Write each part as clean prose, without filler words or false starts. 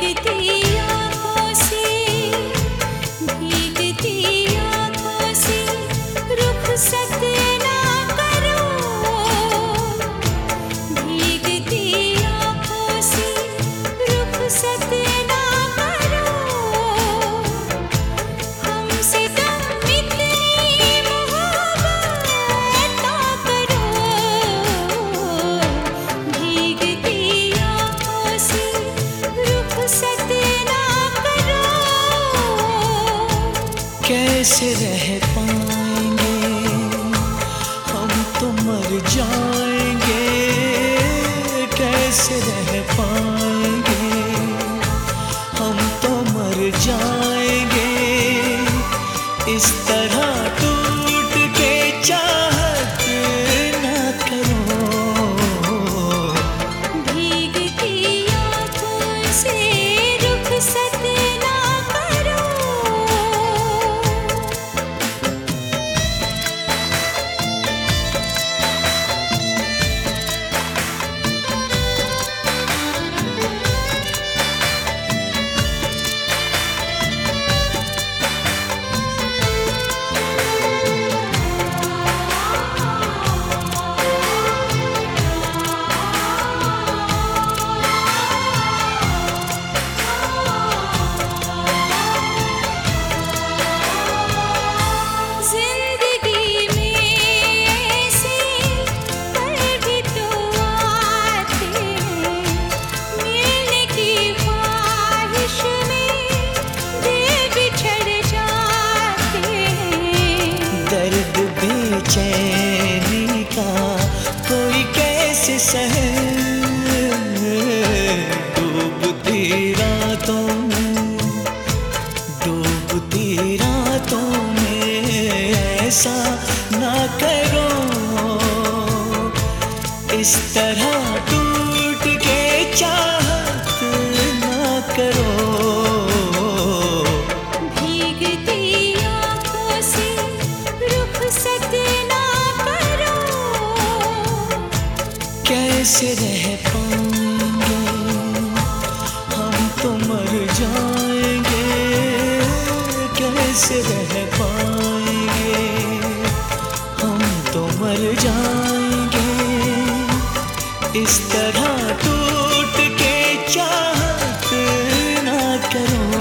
कैसे रह पाएंगे, हम तो मर जाएंगे। कैसे रह पाएंगे, हम तो मर जाएंगे। इस तरह टूट के चाहत ना करो, भीगती आँखों से रुखसत ना करो। दर्द बेचैनी का कोई कैसे सहे, डूबती रातों में ऐसा ना करो। इस तरह टूट के चाहत ना करो, कैसे रह पाएंगे, हम तो मर जाएंगे। कैसे रह पाएंगे, हम तो मर जाएंगे। इस तरह टूट के चाहत ना करो,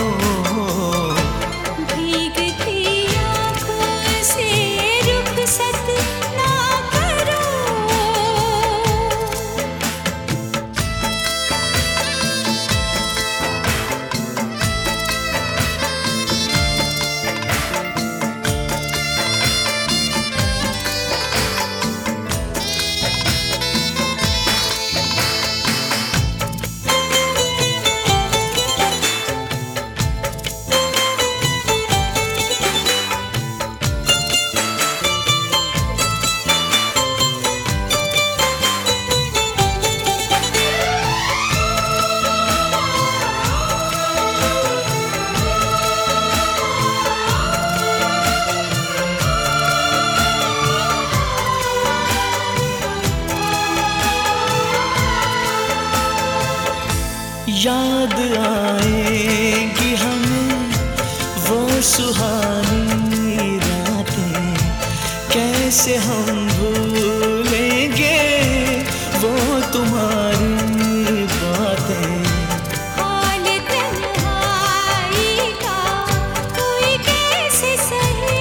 याद आएगी हमें वो सुहानी रातें। कैसे हम भूलेंगे वो तुम्हारी बातें। हाल तन्हाई का कोई कैसे सहे,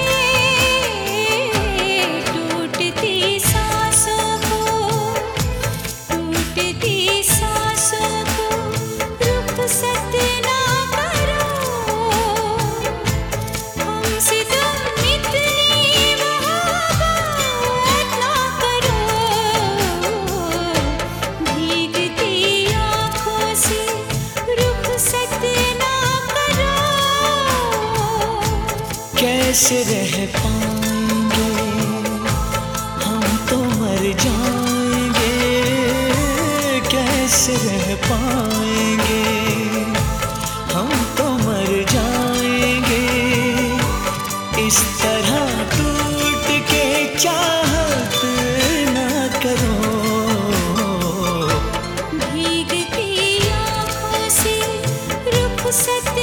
टूटती सांसों को रुखसत ना करो। हमसे तुम इतनी मोहब्बत ना करो, भीगती आँखों से रुखसत ना करो। कैसे रह पाएंगे, हम तो मर जाएंगे। कैसे रह पाएंगे, हम तो मर जाएंगे। इस तरह टूट के चाहत ना करो, भीगती आँखों से रुखसत